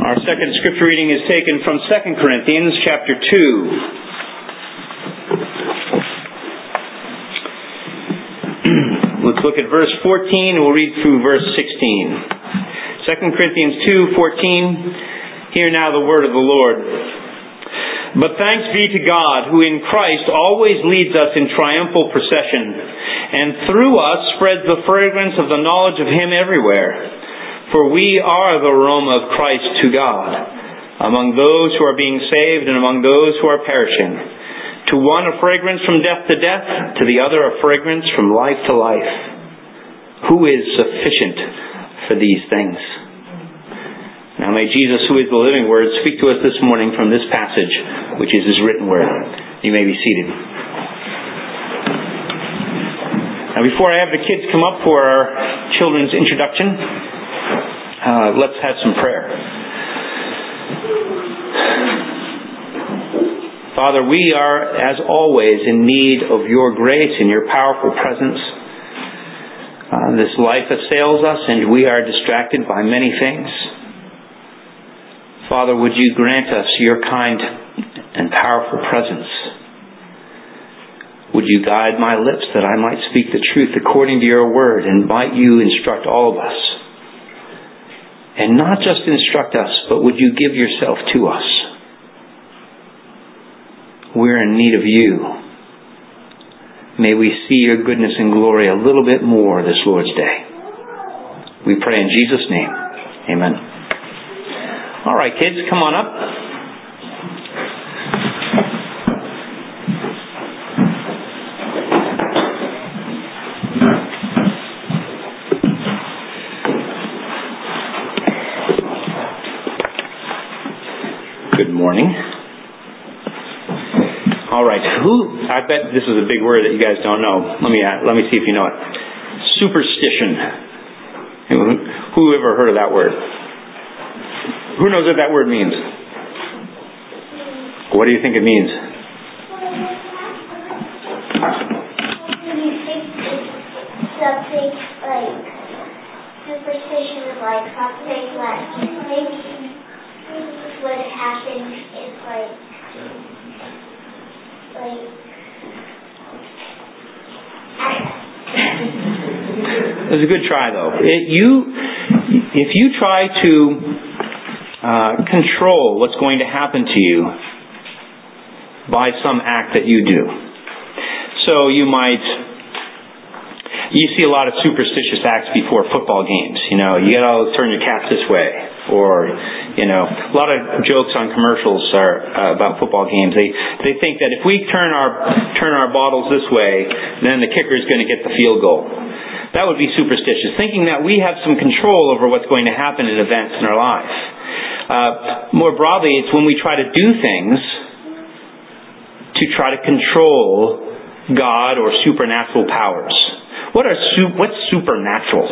Our second scripture reading is taken from 2 Corinthians chapter 2. Let's look at verse 14 and we'll read through verse 16. 2 Corinthians 2:14. Hear now the word of the Lord. But thanks be to God, who in Christ always leads us in triumphal procession, and through us spreads the fragrance of the knowledge of Him everywhere. For we are the aroma of Christ to God, among those who are being saved and among those who are perishing. To one a fragrance from death to death, to the other a fragrance from life to life. Who is sufficient for these things? Now may Jesus, who is the living Word, speak to us this morning from this passage, which is His written Word. You may be seated. Now before I have the kids come up for our children's introduction, let's have some prayer. Father, we are, as always, in need of your grace and your powerful presence. This life assails us and we are distracted by many things. Father, would you grant us your kind and powerful presence? Would you guide my lips that I might speak the truth according to your word, and might you instruct all of us? And not just instruct us, but would you give yourself to us? We're in need of you. May we see your goodness and glory a little bit more this Lord's Day. We pray in Jesus' name. Amen. All right, kids, come on up. Good morning. All right. I bet this is a big word that you guys don't know. Let me see if you know it. Superstition. Who ever heard of that word? Who knows what that word means? What do you think it means? Something like superstition is like something that you think would happen is like It was a good try, though. If you try to control what's going to happen to you by some act that you do, so you see a lot of superstitious acts before football games. You got to turn your cap this way, or a lot of jokes on commercials are about football games. They think that if we turn our bottles this way, then the kicker is going to get the field goal. That would be superstitious, thinking that we have some control over what's going to happen in events in our life. More broadly, it's when we try to do things to try to control God or supernatural powers. What's supernatural?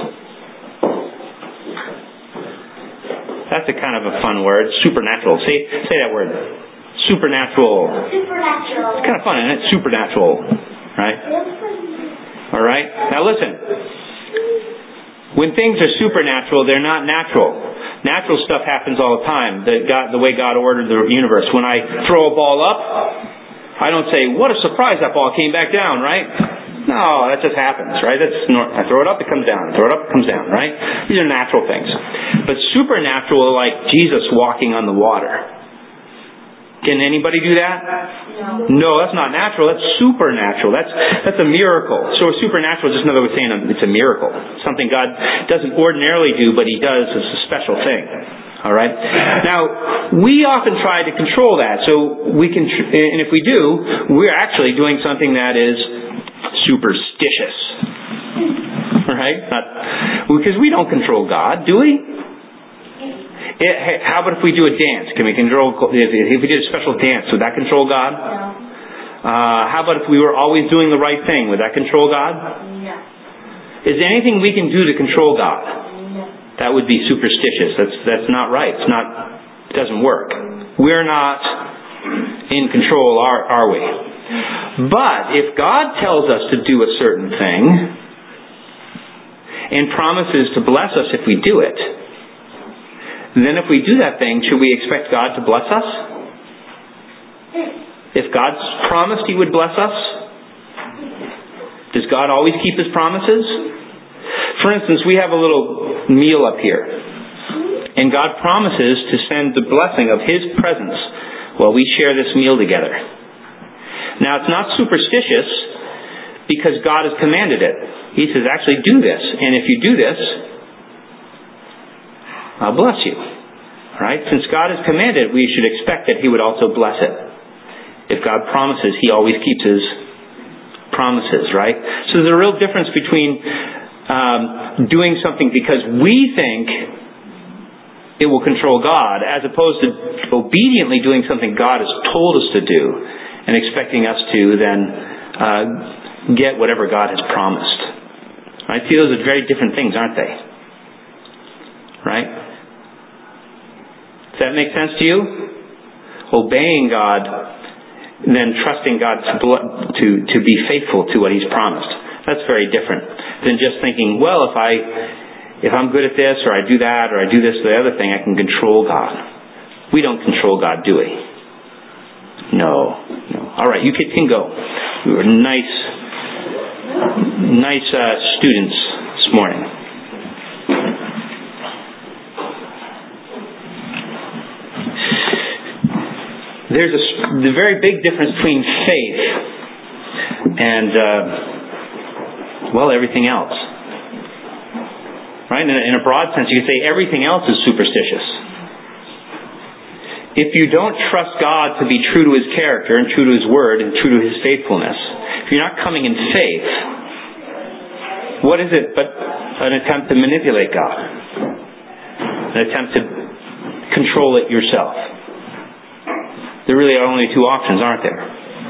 That's a kind of a fun word. Supernatural. Say that word. Supernatural. supernatural. It's kind of fun, isn't it? Supernatural. Right? All right? Now listen. When things are supernatural, they're not natural. Natural stuff happens all the time. The way God ordered the universe. When I throw a ball up, I don't say, what a surprise, that ball came back down, right? No, that just happens, right? I throw it up, it comes down. I throw it up, it comes down, right? These are natural things. But supernatural, like Jesus walking on the water. Can anybody do that? No, that's not natural. That's supernatural. That's a miracle. So supernatural is just another way of saying it's a miracle. Something God doesn't ordinarily do, but He does as a special thing. All right? Now, we often try to control that. So we can, and if we do, we're actually doing something that is superstitious. Right? Because we don't control God, do we? How about if we do a dance? Can we control? If we did a special dance, would that control God? No. How about if we were always doing the right thing? Would that control God? No. Is there anything we can do to control God? No. That would be superstitious. That's not right. It doesn't work. We're not in control, are we? But if God tells us to do a certain thing and promises to bless us if we do it, then if we do that thing, should we expect God to bless us? If God's promised He would bless us, does God always keep His promises? For instance, we have a little meal up here, and God promises to send the blessing of His presence while we share this meal together. Now, it's not superstitious because God has commanded it. He says, actually do this, and if you do this, I'll bless you. Right? Since God has commanded, we should expect that He would also bless it. If God promises, He always keeps His promises, right? So there's a real difference between doing something because we think it will control God, as opposed to obediently doing something God has told us to do and expecting us to then get whatever God has promised. Right? See, those are very different things, aren't they? Right? Does that make sense to you? Obeying God, then trusting God to be faithful to what He's promised. That's very different than just thinking, well, if I'm good at this, or I do that, or I do this or the other thing, I can control God. We don't control God, do we? No. All right, you kids can go. We were nice students this morning. There's the very big difference between faith and everything else. Right? In a broad sense, you could say everything else is superstitious. If you don't trust God to be true to His character and true to His word and true to His faithfulness, if you're not coming in faith, what is it but an attempt to manipulate God? An attempt to control it yourself? There really are only two options, aren't there?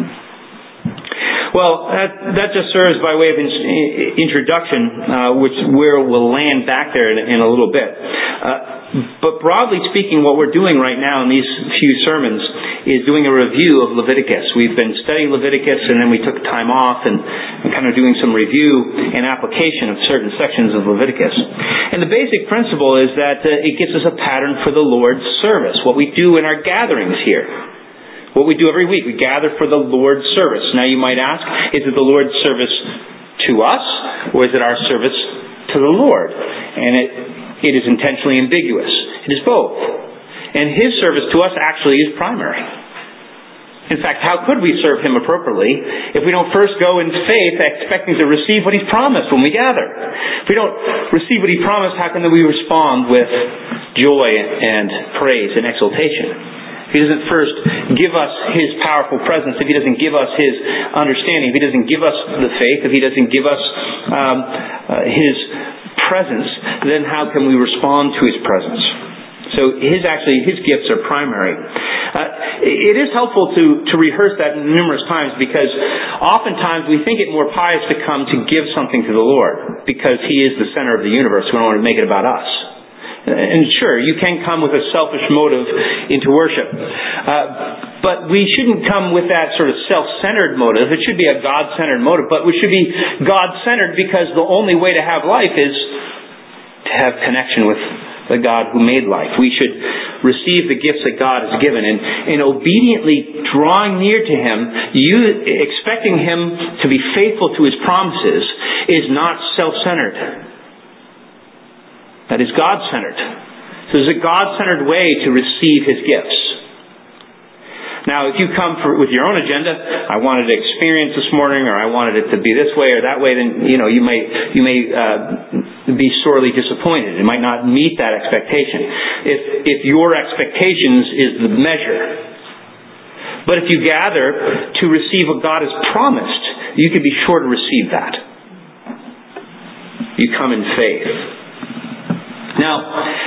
Well, that just serves by way of introduction, where we'll land back there in a little bit. But broadly speaking, what we're doing right now in these few sermons is doing a review of Leviticus. We've been studying Leviticus, and then we took time off and kind of doing some review and application of certain sections of Leviticus. And the basic principle is that it gives us a pattern for the Lord's service, what we do in our gatherings here. What we do every week, we gather for the Lord's service. Now you might ask, is it the Lord's service to us, or is it our service to the Lord? And it is intentionally ambiguous. It is both. And His service to us actually is primary. In fact, how could we serve Him appropriately if we don't first go in faith expecting to receive what He's promised when we gather? If we don't receive what He promised, how can we respond with joy and praise and exultation? If He doesn't first give us His powerful presence, if He doesn't give us His understanding, if He doesn't give us the faith, if He doesn't give us His presence, then how can we respond to His presence? So His gifts are primary. It is helpful to rehearse that numerous times, because oftentimes we think it more pious to come to give something to the Lord because He is the center of the universe. We don't want to make it about us. And sure, you can come with a selfish motive into worship. But we shouldn't come with that sort of self-centered motive. It should be a God-centered motive, but we should be God-centered because the only way to have life is to have connection with the God who made life. We should receive the gifts that God has given, and obediently drawing near to Him, expecting Him to be faithful to His promises, is not self-centered. That is God-centered. So there's a God-centered way to receive His gifts. Now, if you come with your own agenda, I wanted to experience this morning, or I wanted it to be this way or that way, then you may be sorely disappointed. It might not meet that expectation. If your expectations is the measure. But if you gather to receive what God has promised, you can be sure to receive that. You come in faith. Now,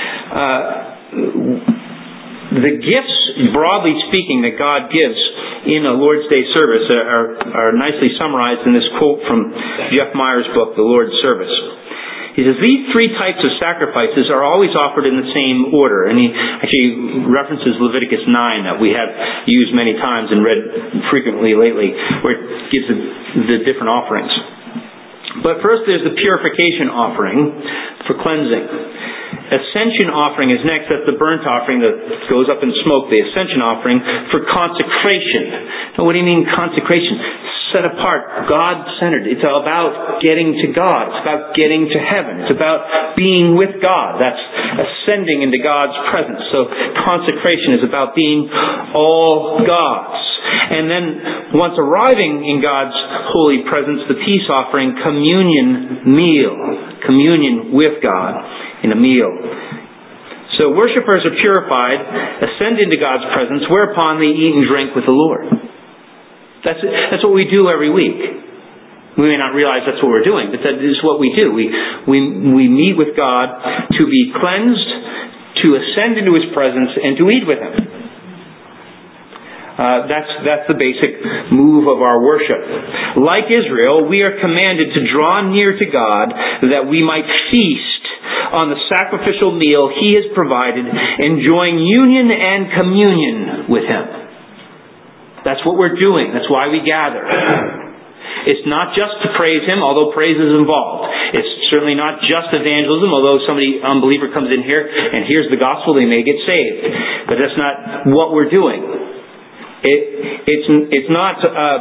the gifts, broadly speaking, that God gives in a Lord's Day service are nicely summarized in this quote from Jeff Meyer's book, The Lord's Service. He says, these three types of sacrifices are always offered in the same order. And he actually references Leviticus 9 that we have used many times and read frequently lately, where it gives the different offerings. But first there's the purification offering for cleansing. Ascension offering is next. That's the burnt offering that goes up in smoke. The ascension offering for consecration. Now, what do you mean consecration? Set apart, God-centered. It's about getting to God. It's about getting to heaven. It's about being with God. That's ascending into God's presence. So consecration is about being all God's. And then once arriving in God's holy presence, the peace offering, communion meal. Communion with God in a meal. So worshipers are purified, ascend into God's presence, whereupon they eat and drink with the Lord. That's what we do every week. We may not realize that's what we're doing, but that is what we do. We meet with God to be cleansed, to ascend into His presence, and to eat with Him. That's the basic move of our worship. Like Israel, we are commanded to draw near to God that we might feast on the sacrificial meal He has provided, enjoying union and communion with Him. That's what we're doing. That's why we gather. It's not just to praise Him, although praise is involved. It's certainly not just evangelism, although somebody, unbeliever, comes in here and hears the gospel, they may get saved. But that's not what we're doing. It's not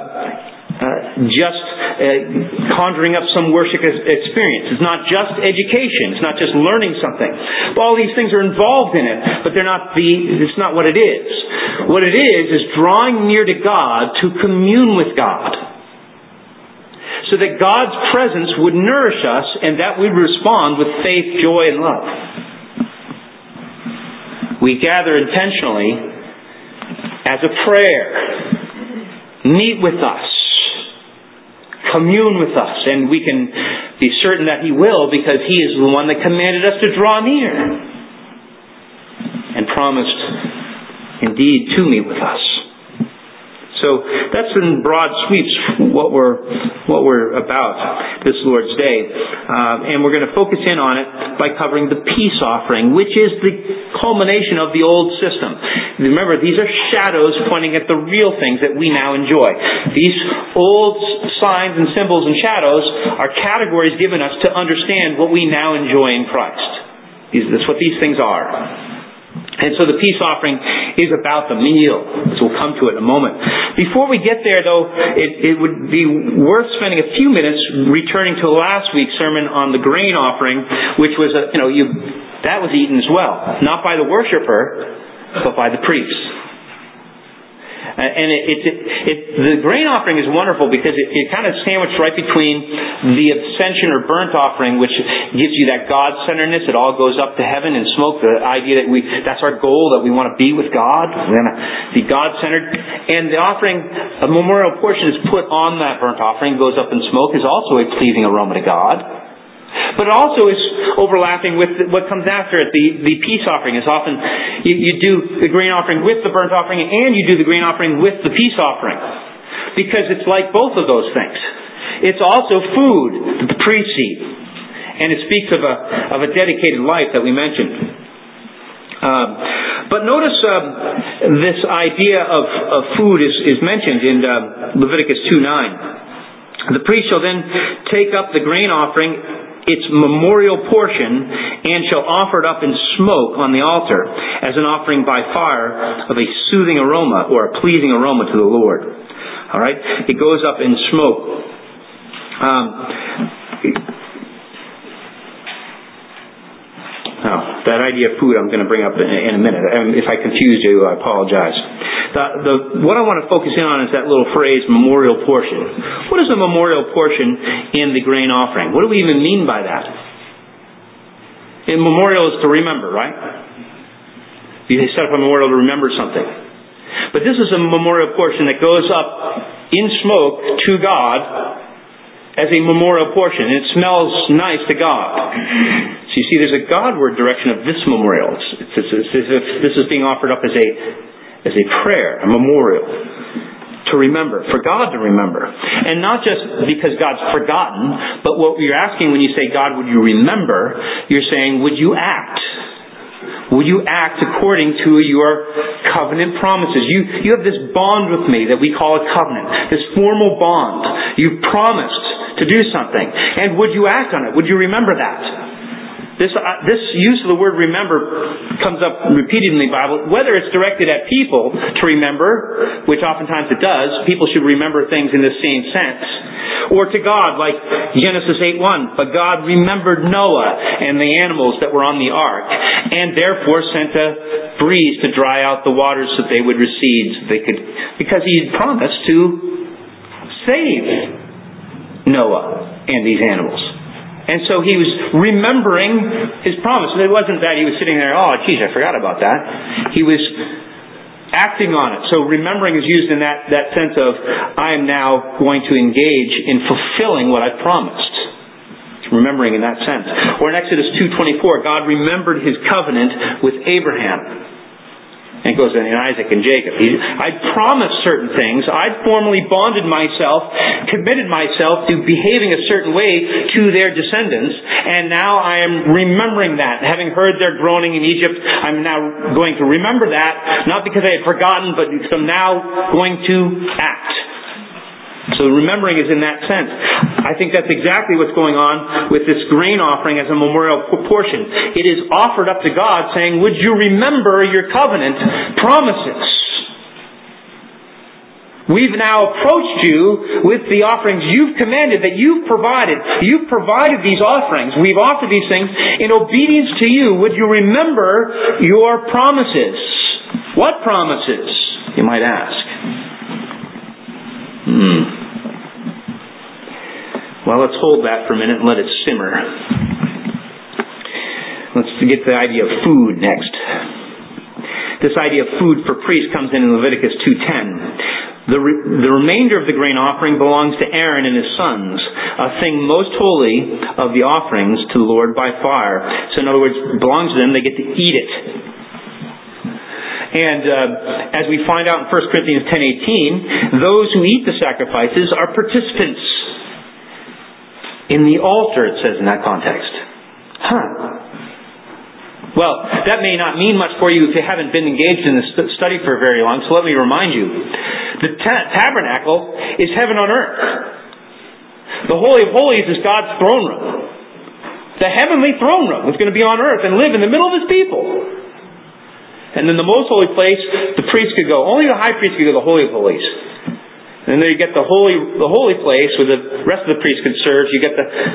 just conjuring up some worship experience. It's not just education. It's not just learning something. All these things are involved in it, but it's not what it is. What it is drawing near to God to commune with God, so that God's presence would nourish us and that we'd respond with faith, joy, and love. We gather intentionally as a prayer. Meet with us. Commune with us. And we can be certain that He will, because He is the one that commanded us to draw near. And promised, indeed, to meet with us. So that's in broad sweeps what we're about this Lord's Day. And we're going to focus in on it by covering the peace offering, which is the culmination of the old system. Remember, these are shadows pointing at the real things that we now enjoy. These old signs and symbols and shadows are categories given us to understand what we now enjoy in Christ. That's what these things are. And so the peace offering is about the meal. So we'll come to it in a moment. Before we get there, though, it would be worth spending a few minutes returning to last week's sermon on the grain offering, which was, that was eaten as well. Not by the worshiper, but by the priest. And the grain offering is wonderful because it kind of sandwiched right between the ascension or burnt offering, which gives you that God-centeredness. It all goes up to heaven in smoke. The idea that that's our goal, that we want to be with God. We want to be God-centered. And the offering, a memorial portion is put on that burnt offering, goes up in smoke, is also a pleasing aroma to God. But it also is overlapping with what comes after it. The peace offering is often, you do the grain offering with the burnt offering, and you do the grain offering with the peace offering. Because it's like both of those things. It's also food that the priests eat. And it speaks of a dedicated life that we mentioned. But notice this idea of food is mentioned in Leviticus 2:9. The priest shall then take up the grain offering, its memorial portion, and shall offer it up in smoke on the altar as an offering by fire of a soothing aroma or a pleasing aroma to the Lord. All right? It goes up in smoke. That idea of food I'm going to bring up in a minute. If I confused you, I apologize. What I want to focus in on is that little phrase, memorial portion. What is a memorial portion in the grain offering? What do we even mean by that? And memorial is to remember, right? You set up a memorial to remember something. But this is a memorial portion that goes up in smoke to God as a memorial portion. And it smells nice to God. So you see, there's a Godward direction of this memorial. It's as if this is being offered up as a prayer, a memorial, to remember, for God to remember. And not just because God's forgotten, but what you're asking when you say, God, would you remember? You're saying, would you act? Would you act according to your covenant promises? You have this bond with me that we call a covenant, this formal bond. You've promised to do something. And would you act on it? Would you remember that? This use of the word remember comes up repeatedly in the Bible. Whether it's directed at people to remember, which oftentimes it does, people should remember things in the same sense. Or to God, like Genesis 8:1. But God remembered Noah and the animals that were on the ark, and therefore sent a breeze to dry out the waters so that they would recede, because He had promised to save Noah and these animals. And so He was remembering His promise. It wasn't that He was sitting there, oh, geez, I forgot about that. He was acting on it. So remembering is used in that sense of, I am now going to engage in fulfilling what I promised. It's remembering in that sense. Or in Exodus 2:24, God remembered His covenant with Abraham. And it goes in Isaac and Jacob. I'd promised certain things. I'd formally bonded myself, committed myself to behaving a certain way to their descendants. And now I am remembering that. Having heard their groaning in Egypt, I'm now going to remember that. Not because I had forgotten, but because I'm now going to act. So remembering is in that sense. I think that's exactly what's going on with this grain offering as a memorial portion. It is offered up to God saying, would you remember your covenant promises? We've now approached you with the offerings you've commanded, that you've provided. You've provided these offerings. We've offered these things in obedience to you. Would you remember your promises? What promises, you might ask? Well, let's hold that for a minute and let it simmer. Let's get the idea of food next. This idea of food for priests comes in Leviticus 2:10. The remainder of the grain offering belongs to Aaron and his sons, a thing most holy of the offerings to the Lord by fire. So in other words, it belongs to them, they get to eat it. And as we find out in 1 Corinthians 10:18, those who eat the sacrifices are participants in the altar, it says in that context. Well, that may not mean much for you if you haven't been engaged in this study for very long, so let me remind you. The tabernacle is heaven on earth. The Holy of Holies is God's throne room. The heavenly throne room is going to be on earth and live in the middle of His people. And then the most holy place, the priest could go. Only the high priest could go to the Holy of Holies. And then you get the holy place where the rest of the priests could serve. You get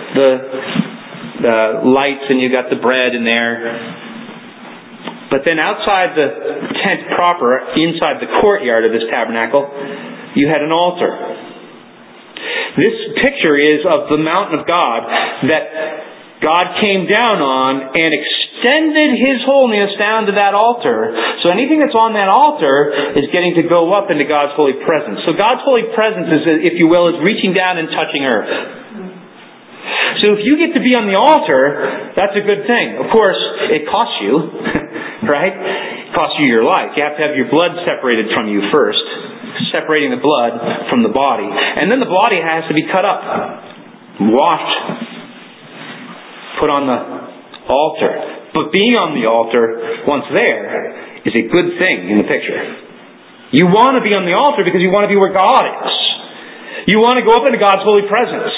the lights and you got the bread in there. But then outside the tent proper, inside the courtyard of this tabernacle, you had an altar. This picture is of the mountain of God that God came down on and extended His holiness down to that altar. So anything that's on that altar is getting to go up into God's holy presence. So God's holy presence is, if you will, is reaching down and touching earth. So if you get to be on the altar, that's a good thing. Of course, it costs you, right? It costs you your life. You have to have your blood separated from you first, separating the blood from the body. And then the body has to be cut up, washed, put on the altar. But being on the altar, once there, is a good thing in the picture. You want to be on the altar because you want to be where God is. You want to go up into God's holy presence.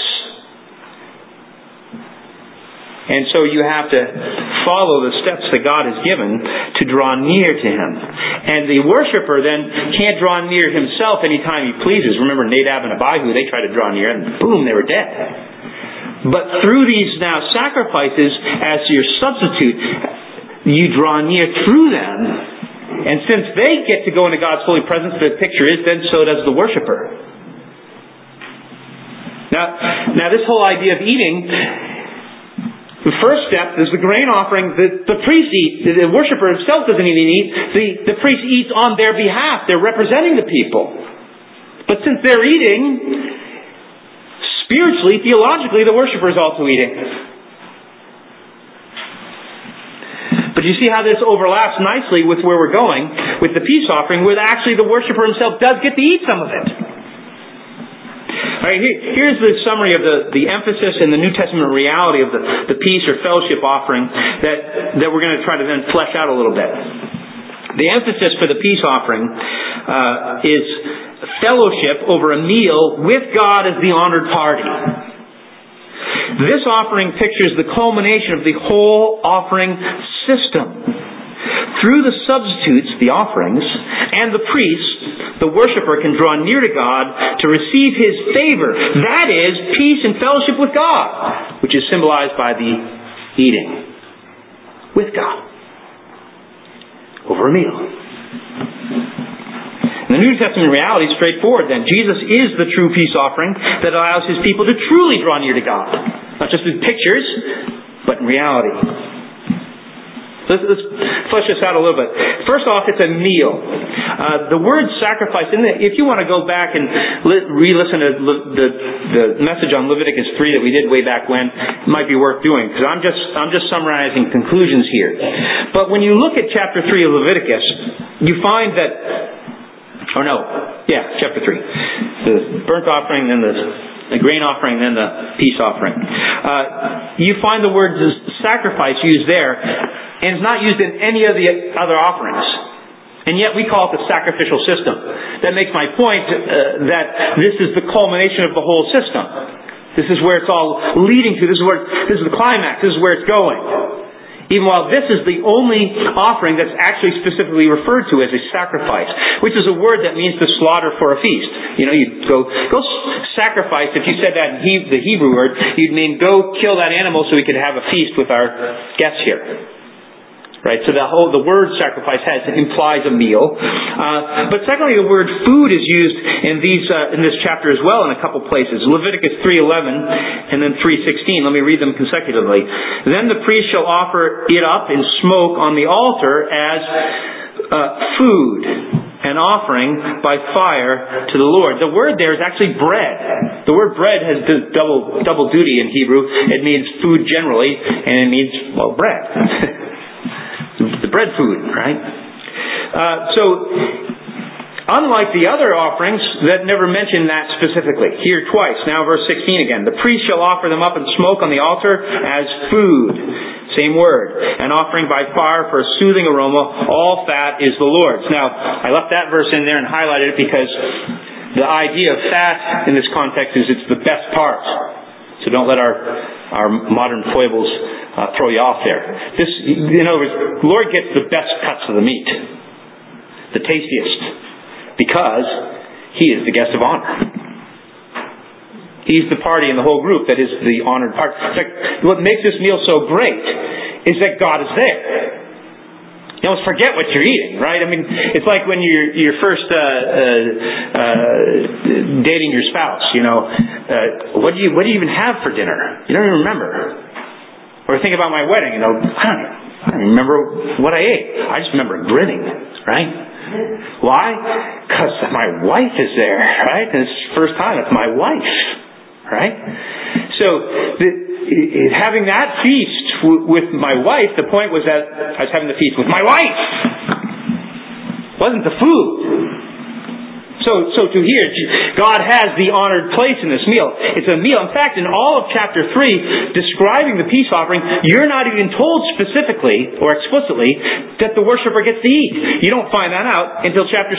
And so you have to follow the steps that God has given to draw near to Him. And the worshiper then can't draw near himself anytime he pleases. Remember Nadab and Abihu, they tried to draw near and boom, they were dead. But through these now sacrifices, as your substitute, you draw near through them. And since they get to go into God's holy presence, the picture is, then so does the worshiper. Now this whole idea of eating, the first step is the grain offering. The priest eats. The worshiper himself doesn't even eat. The priest eats on their behalf. They're representing the people. But since they're eating, spiritually, theologically, the worshiper is also eating. But you see how this overlaps nicely with where we're going, with the peace offering, where actually the worshiper himself does get to eat some of it. All right, here's the summary of the emphasis and the New Testament reality of the peace or fellowship offering that we're going to try to then flesh out a little bit. The emphasis for the peace offering is fellowship over a meal with God as the honored party. This offering pictures the culmination of the whole offering system. Through the substitutes, the offerings, and the priests, the worshiper can draw near to God to receive His favor. That is, peace and fellowship with God, which is symbolized by the eating with God over a meal. And the New Testament reality is straightforward then. Jesus is the true peace offering that allows His people to truly draw near to God. Not just in pictures, but in reality. Let's flesh this out a little bit. First off, it's a meal. The word sacrifice, if you want to go back and re-listen to the message on Leviticus 3 that we did way back when, it might be worth doing, because I'm just summarizing conclusions here. But when you look at chapter 3 of Leviticus, you find that, chapter 3. The burnt offering, then the grain offering, then the peace offering. You find the word sacrifice used there, and it's not used in any of the other offerings. And yet we call it the sacrificial system. That makes my point that this is the culmination of the whole system. This is where it's all leading to. This is the climax. This is where it's going. Even while this is the only offering that's actually specifically referred to as a sacrifice, which is a word that means to slaughter for a feast. You go sacrifice. If you said that in the Hebrew word, you'd mean go kill that animal so we could have a feast with our guests here. Right, so the word sacrifice implies a meal. But secondly, the word food is used in this chapter as well in a couple places. Leviticus 3:11 and then 3:16. Let me read them consecutively. Then the priest shall offer it up in smoke on the altar as food, an offering by fire to the Lord. The word there is actually bread. The word bread has double duty in Hebrew. It means food generally, and it means, bread. The bread food, right? So, unlike the other offerings that never mention that specifically, here twice. Now verse 16 again. The priest shall offer them up in smoke on the altar as food. Same word. An offering by fire for a soothing aroma. All fat is the Lord's. Now, I left that verse in there and highlighted it because the idea of fat in this context is it's the best part. So don't let our modern foibles throw you off there. In other words, the Lord gets the best cuts of the meat, the tastiest, because He is the guest of honor. He's the party in the whole group that is the honored part. In fact, what makes this meal so great is that God is there. You almost forget what you're eating, right? I mean, it's like when you're first dating your spouse. What do you even have for dinner? You don't even remember. Or think about my wedding. I don't remember what I ate. I just remember grinning, right? Why? Because my wife is there, right? And it's the first time it's my wife, right? So having that feast with my wife, the point was that I was having the feast with my wife. It wasn't the food. So to hear, God has the honored place in this meal. It's a meal. In fact, in all of chapter 3, describing the peace offering, you're not even told specifically or explicitly that the worshiper gets to eat. You don't find that out until chapter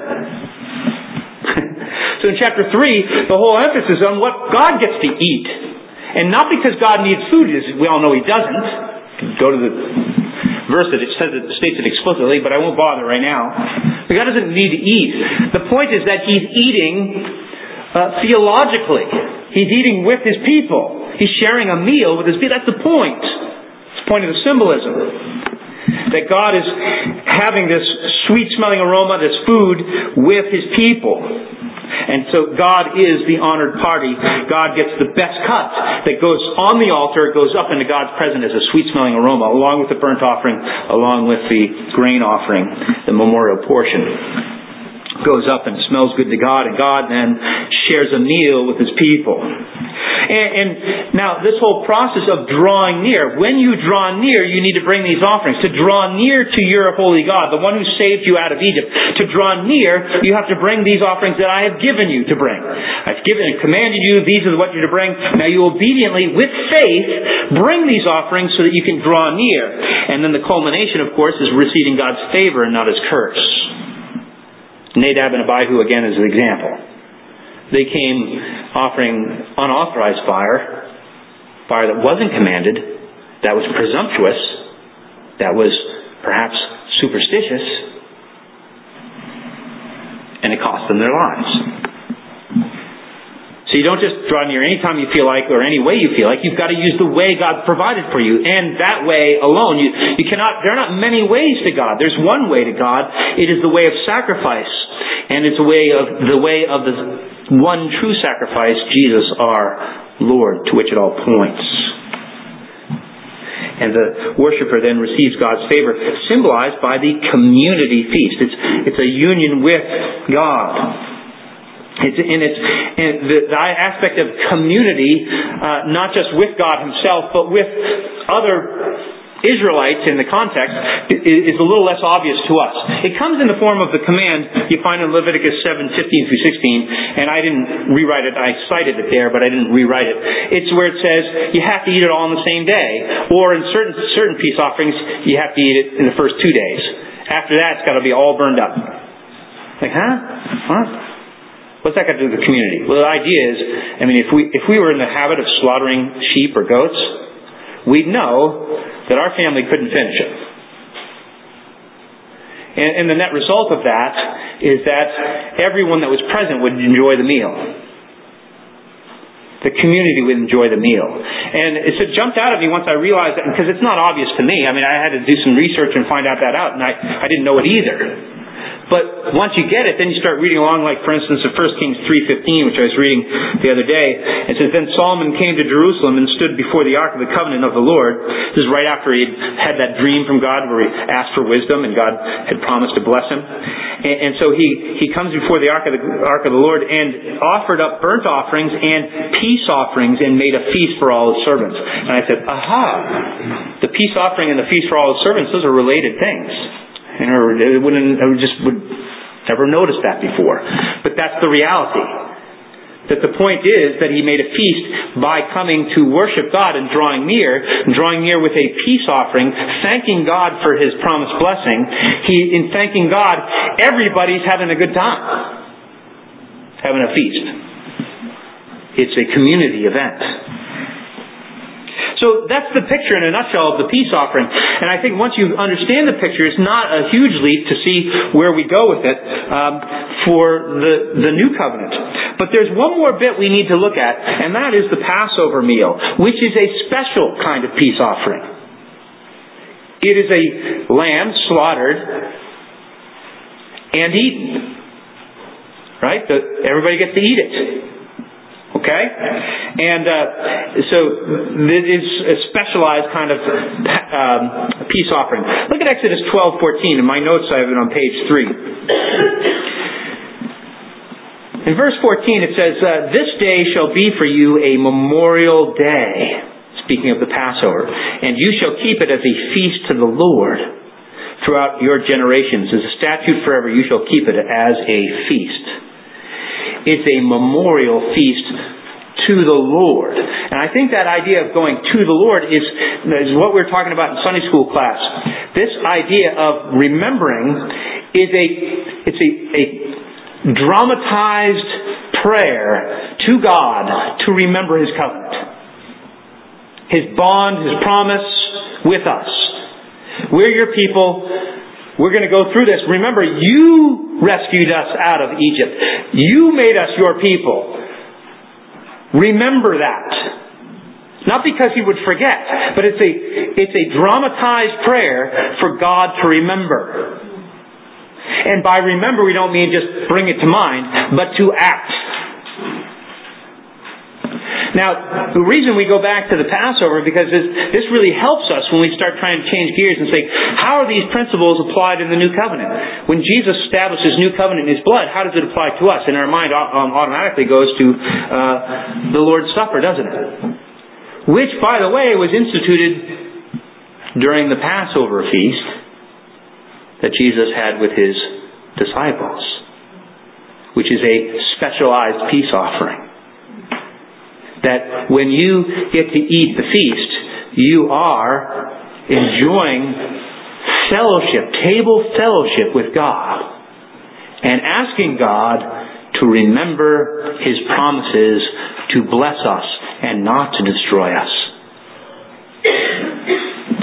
7. So in chapter 3, the whole emphasis is on what God gets to eat. And not because God needs food, as we all know He doesn't. Go to the verse that it states it explicitly, but I won't bother right now. But God doesn't need to eat. The point is that He's eating theologically. He's eating with His people. He's sharing a meal with His people. That's the point. It's the point of the symbolism. That God is having this sweet-smelling aroma, this food, with His people. And so God is the honored party. God gets the best cut that goes on the altar, goes up into God's presence as a sweet-smelling aroma, along with the burnt offering, along with the grain offering, the memorial portion. Goes up and smells good to God, and God then shares a meal with His people. And now this whole process of drawing near, when you draw near, you need to bring these offerings. To draw near to your holy God, the one who saved you out of Egypt. To draw near, you have to bring these offerings that I have given you to bring. I've given and commanded you, these are what you're to bring. Now you obediently, with faith, bring these offerings so that you can draw near. And then the culmination, of course, is receiving God's favor and not His curse. Nadab and Abihu, again, is an example. They came offering unauthorized fire, fire that wasn't commanded, that was presumptuous, that was perhaps superstitious, and it cost them their lives. So you don't just draw near anytime you feel like or any way you feel like. You've got to use the way God provided for you. And that way alone, you cannot, there are not many ways to God. There's one way to God. It is the way of sacrifice. And it's the way of the one true sacrifice, Jesus our Lord, to which it all points. And the worshiper then receives God's favor, symbolized by the community feast. It's a union with God. And the aspect of community, not just with God Himself, but with other Israelites in the context, is a little less obvious to us. It comes in the form of the command you find in Leviticus 7:15-16, and I didn't rewrite it. I cited it there, but I didn't rewrite it. It's where it says you have to eat it all on the same day, or in certain peace offerings you have to eat it in the first 2 days. After that, it's got to be all burned up. Like, huh? What? What's that got to do with the community? Well, the idea is, if we were in the habit of slaughtering sheep or goats, we'd know that our family couldn't finish it. And the net result of that is that everyone that was present would enjoy the meal. The community would enjoy the meal. And it jumped out at me once I realized that, because it's not obvious to me. I had to do some research and find out, and I didn't know it either. But once you get it, then you start reading along, like, for instance, in 1 Kings 3:15, which I was reading the other day. It says, "Then Solomon came to Jerusalem and stood before the ark of the covenant of the Lord." This is right after he had that dream from God where he asked for wisdom and God had promised to bless him. And so he comes before the ark of the Lord and offered up burnt offerings and peace offerings and made a feast for all his servants. And I said, aha! The peace offering and the feast for all his servants, those are related things. I would never noticed that before. But that's the reality. That the point is that he made a feast by coming to worship God and drawing near with a peace offering, thanking God for His promised blessing. In thanking God, everybody's having a good time. Having a feast. It's a community event. So that's the picture in a nutshell of the peace offering. And I think once you understand the picture, it's not a huge leap to see where we go with it for the new covenant. But there's one more bit we need to look at, and that is the Passover meal, which is a special kind of peace offering. It is a lamb slaughtered and eaten. Right? Everybody gets to eat it. Okay? And so it is a specialized kind of peace offering. Look at Exodus 12:14. In my notes I have it on page 3. In verse 14 it says, "This day shall be for you a memorial day," speaking of the Passover, "and you shall keep it as a feast to the Lord throughout your generations. As a statute forever you shall keep it as a feast." It's a memorial feast to the Lord. And I think that idea of going to the Lord is what we were talking about in Sunday school class. This idea of remembering is a dramatized prayer to God to remember His covenant. His bond, His promise with us. We're your people. We're going to go through this. Remember, you rescued us out of Egypt. You made us your people. Remember that. Not because He would forget, but it's a dramatized prayer for God to remember. And by remember, we don't mean just bring it to mind, but to act. Now, the reason we go back to the Passover, because this really helps us when we start trying to change gears and say, how are these principles applied in the New Covenant? When Jesus establishes New Covenant in His blood, how does it apply to us? And our mind automatically goes to the Lord's Supper, doesn't it? Which, by the way, was instituted during the Passover feast that Jesus had with His disciples, which is a specialized peace offering. That when you get to eat the feast, you are enjoying fellowship, table fellowship with God, and asking God to remember His promises to bless us and not to destroy us.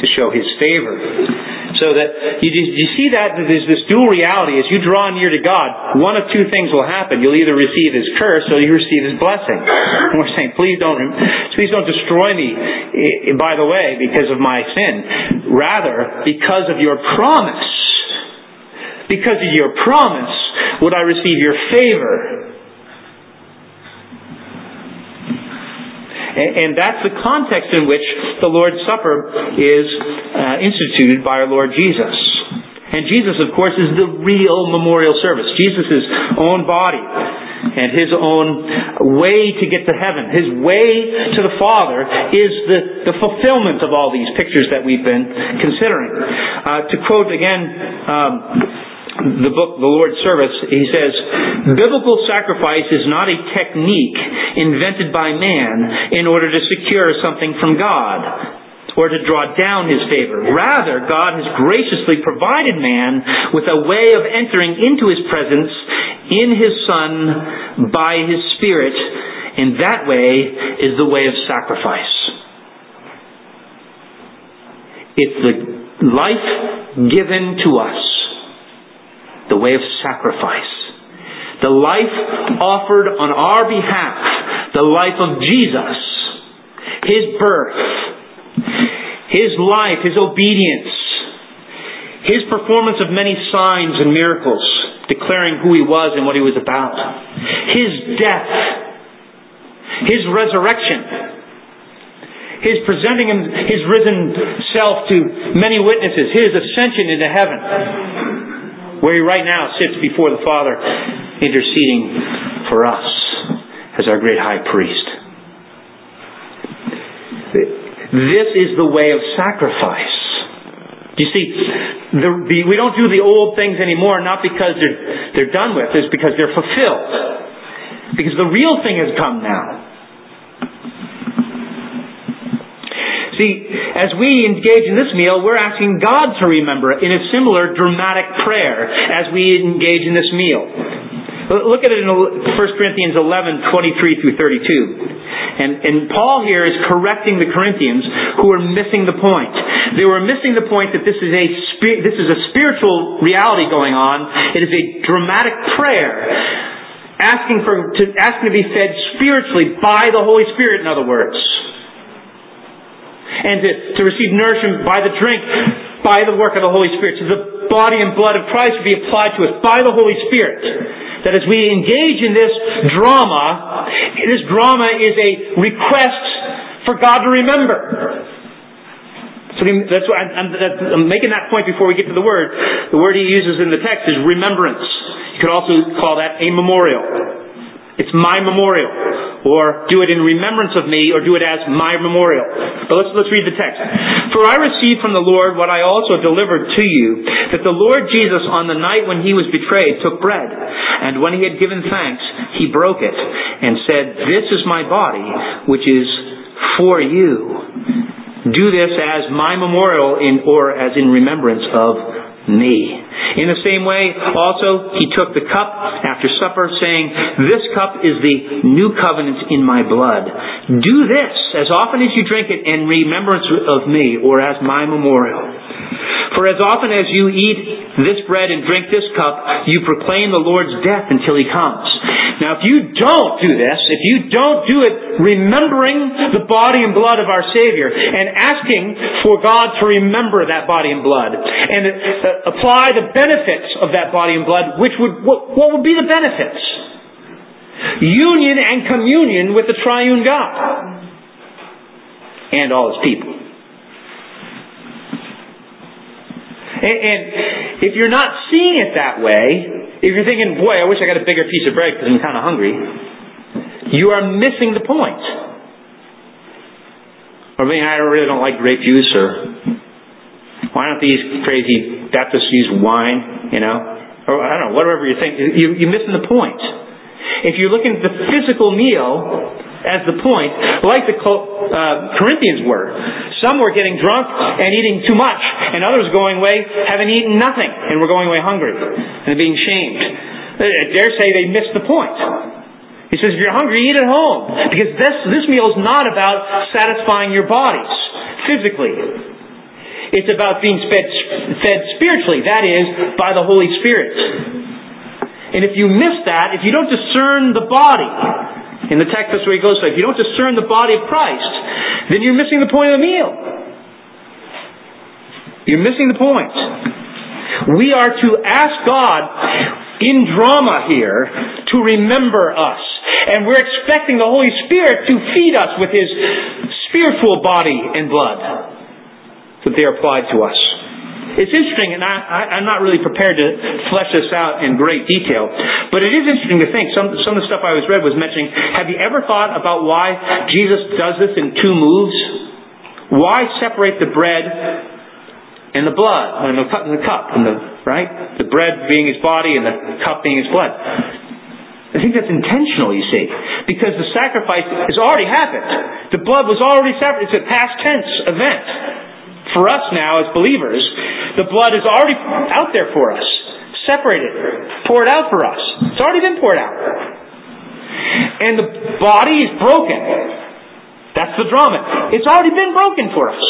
show His favor. So that you see that there's this dual reality. As you draw near to God, one of two things will happen. You'll either receive His curse or you receive His blessing. And we're saying, please don't destroy me, by the way, because of my sin. Rather, because of your promise. Because of your promise would I receive your favor. And that's the context in which the Lord's Supper is instituted by our Lord Jesus. And Jesus, of course, is the real memorial service. Jesus' own body and His own way to get to heaven. His way to the Father is the fulfillment of all these pictures that we've been considering. To quote again the book, The Lord's Service, he says, "Biblical sacrifice is not a technique invented by man in order to secure something from God or to draw down His favor. Rather, God has graciously provided man with a way of entering into His presence in His Son by His Spirit, and that way is the way of sacrifice." It's the life given to us. The way of sacrifice. The life offered on our behalf. The life of Jesus. His birth. His life. His obedience. His performance of many signs and miracles, declaring who He was and what He was about. His death. His resurrection. His presenting His risen self to many witnesses. His ascension into heaven, where He right now sits before the Father, interceding for us as our great high priest. This is the way of sacrifice. You see, we don't do the old things anymore, not because they're done with, it's because they're fulfilled. Because the real thing has come now. See, as we engage in this meal, we're asking God to remember in a similar dramatic prayer as we engage in this meal. Look at it in 1 Corinthians 11, 23 through 32. And Paul here is correcting the Corinthians who are missing the point. They were missing the point that this is a spiritual reality going on. It is a dramatic prayer, asking to be fed spiritually by the Holy Spirit, in other words. And to receive nourishment by the drink, by the work of the Holy Spirit. So the body and blood of Christ will be applied to us by the Holy Spirit. That as we engage in this drama is a request for God to remember. So that's why I'm making that point before we get to the word. The word he uses in the text is remembrance. You could also call that a memorial. It's my memorial. Or do it in remembrance of me, or do it as my memorial. But let's read the text. "For I received from the Lord what I also delivered to you, that the Lord Jesus on the night when He was betrayed took bread, and when He had given thanks, He broke it, and said, 'This is my body, which is for you. Do this as my memorial or as in remembrance of me.' In the same way, also, He took the cup after supper, saying, 'This cup is the new covenant in my blood. Do this as often as you drink it in remembrance of me, or as my memorial. For as often as you eat this bread and drink this cup, you proclaim the Lord's death until He comes.' Now, if you don't do this, if you don't do it remembering the body and blood of our Savior, and asking for God to remember that body and blood, and apply the benefits of that body and blood, what would be the benefits? Union and communion with the triune God and all His people. And if you're not seeing it that way, if you're thinking, boy, I wish I got a bigger piece of bread because I'm kind of hungry, you are missing the point. Or maybe I really don't like grape juice, or why don't these crazy Baptists use wine, Or I don't know, whatever you think. You're missing the point. If you're looking at the physical meal as the point, like the Corinthians were. Some were getting drunk and eating too much, and others going away having eaten nothing and were going away hungry and being shamed. I dare say they missed the point. He says, if you're hungry, eat at home. Because this meal is not about satisfying your bodies physically. It's about being fed spiritually. That is, by the Holy Spirit. And if you miss that, if you don't discern the body, in the text that's where he goes, if you don't discern the body of Christ, then you're missing the point of the meal. You're missing the point. We are to ask God in drama here to remember us. And we're expecting the Holy Spirit to feed us with His spiritual body and blood, that they are applied to us. It's interesting, and I'm not really prepared to flesh this out in great detail, but it is interesting to think. Some of the stuff I read was mentioning, have you ever thought about why Jesus does this in two moves? Why separate the bread and the blood, and the cup, right? The bread being His body and the cup being His blood. I think that's intentional, you see, because the sacrifice has already happened. The blood was already separated. It's a past tense event. For us now as believers, the blood is already out there for us, separated, poured out for us. It's already been poured out. And the body is broken. That's the drama. It's already been broken for us.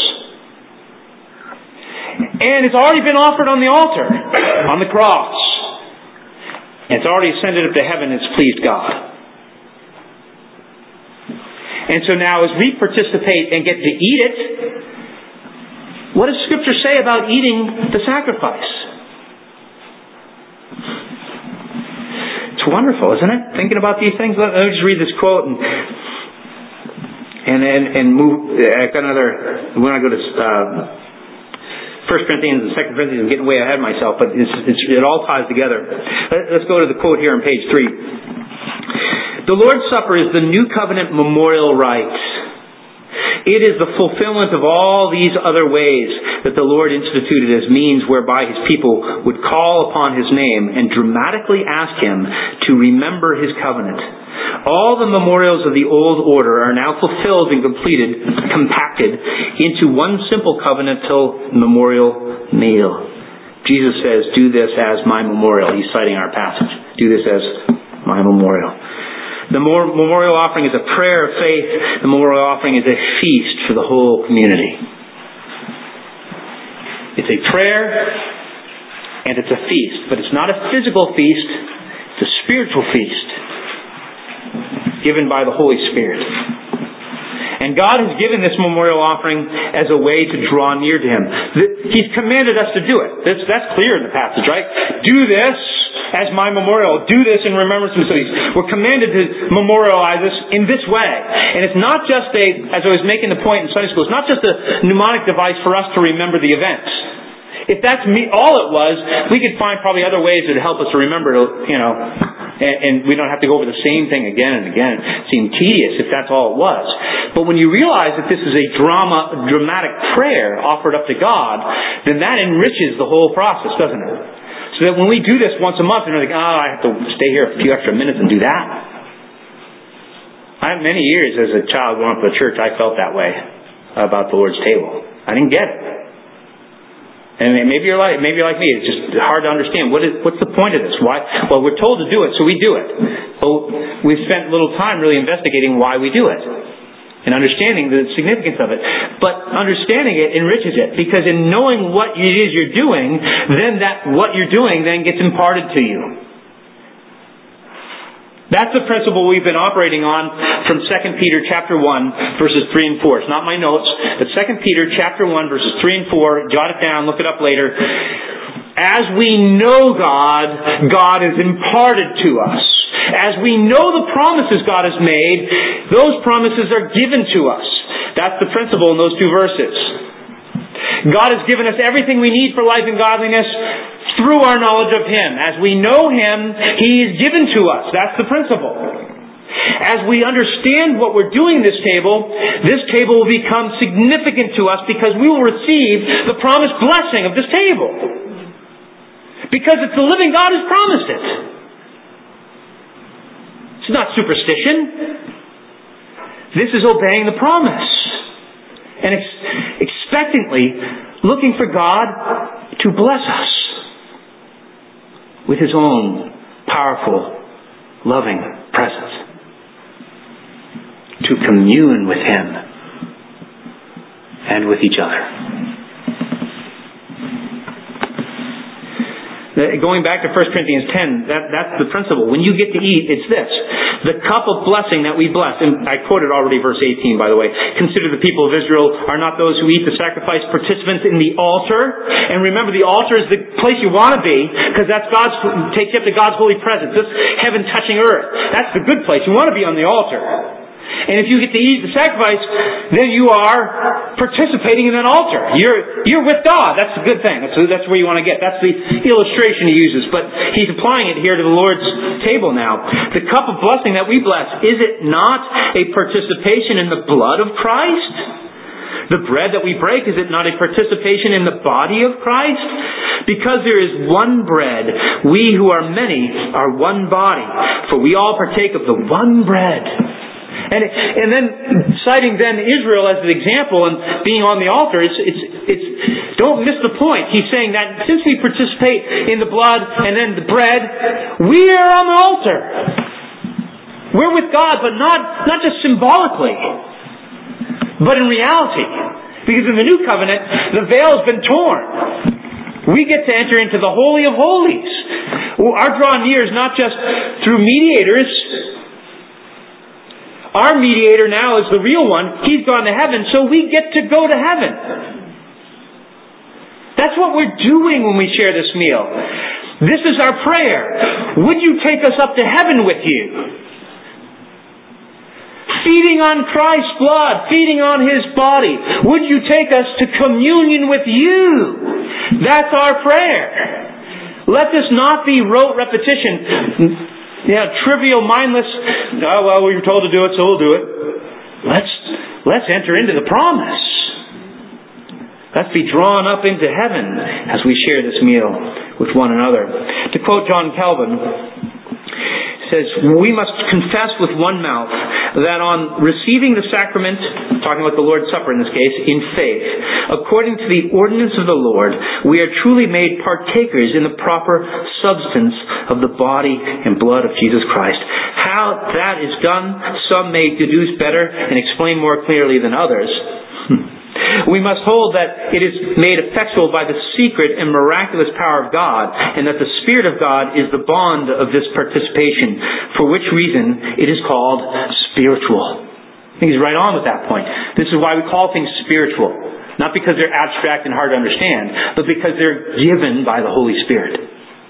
And it's already been offered on the altar, on the cross. And it's already ascended up to heaven and it's pleased God. And so now as we participate and get to eat it, what does Scripture say about eating the sacrifice? It's wonderful, isn't it? Thinking about these things. Let me just read this quote and move. I've got another. When I go to 1 Corinthians and 2 Corinthians, I'm getting way ahead of myself, but it all ties together. Let's go to the quote here on page 3. The Lord's Supper is the new covenant memorial rite. It is the fulfillment of all these other ways that the Lord instituted as means whereby His people would call upon His name and dramatically ask Him to remember His covenant. All the memorials of the old order are now fulfilled and compacted into one simple covenantal memorial meal. Jesus says, do this as my memorial. He's citing our passage. Do this as my memorial. The memorial offering is a prayer of faith. The memorial offering is a feast for the whole community. It's a prayer and it's a feast. But it's not a physical feast. It's a spiritual feast given by the Holy Spirit. And God has given this memorial offering as a way to draw near to Him. He's commanded us to do it. That's clear in the passage, right? Do this as my memorial. Do this in remembrance of me. We're commanded to memorialize this in this way. And it's not just as I was making the point in Sunday school, it's not just a mnemonic device for us to remember the events. If that's all it was, we could find probably other ways that would help us to remember, and we don't have to go over the same thing again and again. It seemed tedious if that's all it was. But when you realize that this is a dramatic prayer offered up to God, then that enriches the whole process, doesn't it? So that when we do this once a month, and we're like, I have to stay here a few extra minutes and do that. Many years as a child going up to church, I felt that way about the Lord's table. I didn't get it. And maybe you're like me. It's just hard to understand. What's the point of this? Why? Well, we're told to do it, so we do it. But we've spent little time really investigating why we do it and understanding the significance of it. But understanding it enriches it, because in knowing what it is you're doing, then what you're doing then gets imparted to you. That's the principle we've been operating on from 2 Peter chapter 1, verses 3 and 4. It's not my notes, but 2 Peter chapter 1, verses 3 and 4. Jot it down, look it up later. As we know God, God is imparted to us. As we know the promises God has made, those promises are given to us. That's the principle in those two verses. God has given us everything we need for life and godliness through our knowledge of Him. As we know Him, He is given to us. That's the principle. As we understand what we're doing this table will become significant to us because we will receive the promised blessing of this table. Because it's the living God who's promised it. It's not superstition. This is obeying the promise. And expectantly looking for God to bless us with His own powerful, loving presence. To commune with Him and with each other. Going back to 1 Corinthians 10, that's the principle. When you get to eat, it's this. The cup of blessing that we bless, and I quoted already verse 18, by the way. Consider the people of Israel are not those who eat the sacrifice participants in the altar. And remember, the altar is the place you want to be, because that's takes you up to God's holy presence. This heaven touching earth. That's the good place. You want to be on the altar. And if you get to eat the sacrifice, then you are participating in an altar. You're with God. That's a good thing. That's where you want to get. That's the illustration he uses. But he's applying it here to the Lord's table now. The cup of blessing that we bless, is it not a participation in the blood of Christ? The bread that we break, is it not a participation in the body of Christ? Because there is one bread, we who are many are one body. For we all partake of the one bread. And then citing then Israel as an example and being on the altar, it's don't miss the point. He's saying that since we participate in the blood and then the bread, we are on the altar. We're with God, but not just symbolically, but in reality. Because in the new covenant, the veil has been torn. We get to enter into the Holy of Holies. Our draw near is not just through mediators. Our mediator now is the real one. He's gone to heaven, so we get to go to heaven. That's what we're doing when we share this meal. This is our prayer. Would you take us up to heaven with you? Feeding on Christ's blood, feeding on His body. Would you take us to communion with you? That's our prayer. Let this not be rote repetition. Trivial, mindless, oh, well, we were told to do it, so we'll do it. Let's enter into the promise. Let's be drawn up into heaven as we share this meal with one another. To quote John Calvin, says, we must confess with one mouth that on receiving the sacrament, talking about the Lord's Supper in this case, in faith, according to the ordinance of the Lord, we are truly made partakers in the proper substance of the body and blood of Jesus Christ. How that is done, some may deduce better and explain more clearly than others. We must hold that it is made effectual by the secret and miraculous power of God, and that the Spirit of God is the bond of this participation, for which reason it is called spiritual. I think he's right on with that point. This is why we call things spiritual. Not because they're abstract and hard to understand, but because they're given by the Holy Spirit.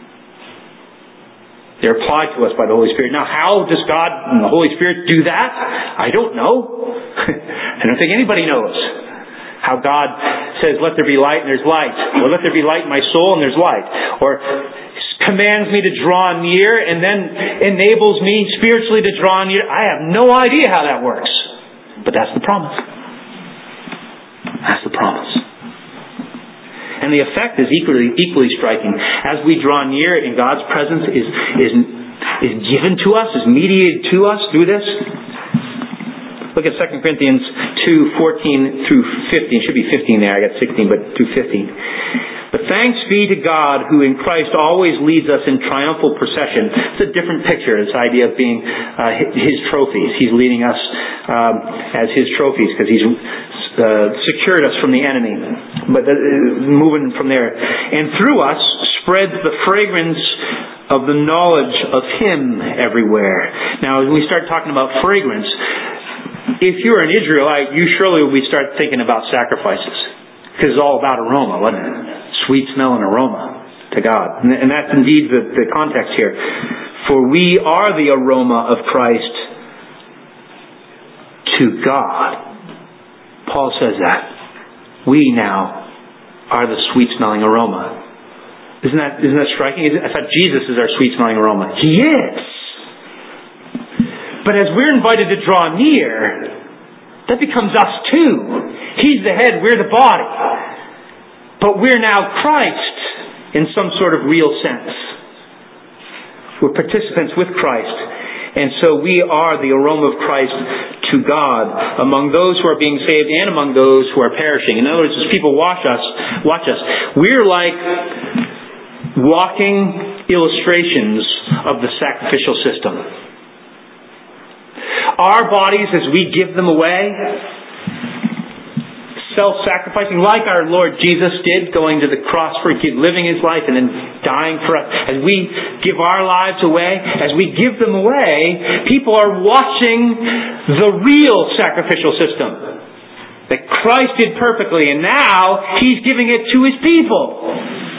They're applied to us by the Holy Spirit. Now, how does God and the Holy Spirit do that? I don't know. I don't think anybody knows. How God says, let there be light, and there's light. Or let there be light in my soul, and there's light. Or commands me to draw near, and then enables me spiritually to draw near. I have no idea how that works. But that's the promise. That's the promise. And the effect is equally striking. As we draw near in God's presence is given to us, is mediated to us through this. Look at 2 Corinthians 2:14 through 15. It should be 15 there. I got 16, but through 15. But thanks be to God who in Christ always leads us in triumphal procession. It's a different picture, this idea of being His trophies. He's leading us as His trophies because He's secured us from the enemy. But moving from there. And through us spreads the fragrance of the knowledge of Him everywhere. Now, as we start talking about fragrance, if you're an Israelite, you surely will start thinking about sacrifices. Because it's all about aroma, wasn't it? Sweet smell and aroma to God. And that's indeed the context here. For we are the aroma of Christ to God. Paul says that. We now are the sweet-smelling aroma. Isn't that striking? I thought Jesus is our sweet-smelling aroma. He is. But as we're invited to draw near, that becomes us too. He's the head, we're the body. But we're now Christ in some sort of real sense. We're participants with Christ. And so we are the aroma of Christ to God among those who are being saved and among those who are perishing. In other words, as people watch us, we're like walking illustrations of the sacrificial system. Our bodies, as we give them away, self-sacrificing, like our Lord Jesus did, going to the cross for living His life and then dying for us. As we give our lives away, as we give them away, people are watching the real sacrificial system that Christ did perfectly, and now He's giving it to His people.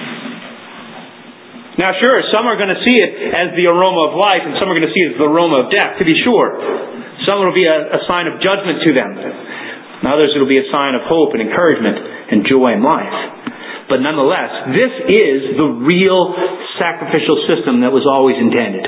Now sure, some are going to see it as the aroma of life, and some are going to see it as the aroma of death, to be sure. Some will be a sign of judgment to them. And others it will be a sign of hope and encouragement and joy in life. But nonetheless, this is the real sacrificial system that was always intended.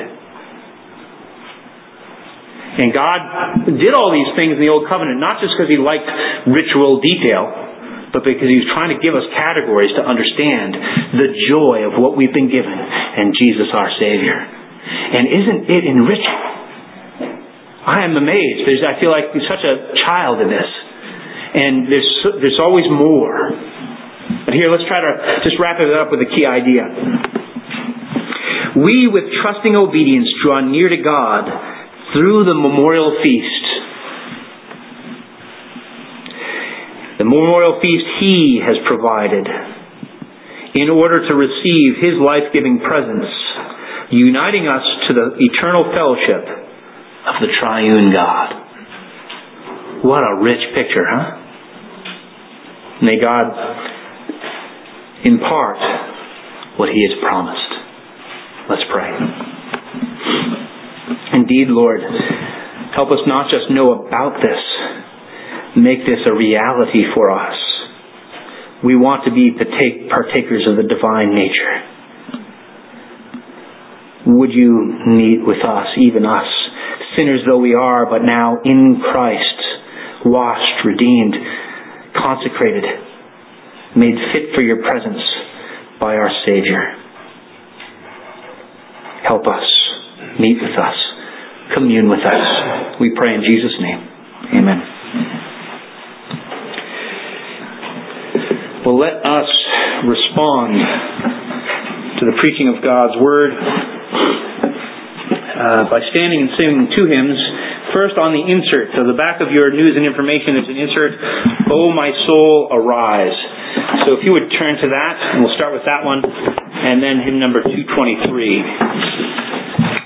And God did all these things in the Old Covenant, not just because He liked ritual detail, but because He was trying to give us categories to understand the joy of what we've been given in Jesus our Savior. And isn't it enriching? I am amazed. I feel like such a child in this. And there's always more. But here, let's try to just wrap it up with a key idea. We, with trusting obedience, draw near to God through the memorial feast. The memorial feast He has provided in order to receive His life-giving presence, uniting us to the eternal fellowship of the triune God. What a rich picture, huh? May God impart what He has promised. Let's pray. Indeed, Lord, help us not just know about this. Make this a reality for us. We want to be partakers of the divine nature. Would You meet with us, even us, sinners though we are, but now in Christ, washed, redeemed, consecrated, made fit for Your presence by our Savior. Help us. Meet with us. Commune with us. We pray in Jesus' name. Amen. Well, let us respond to the preaching of God's Word by standing and singing two hymns. First, on the insert. So the back of your news and information is an insert, "O My Soul, Arise." So if you would turn to that, and we'll start with that one, and then hymn number 223.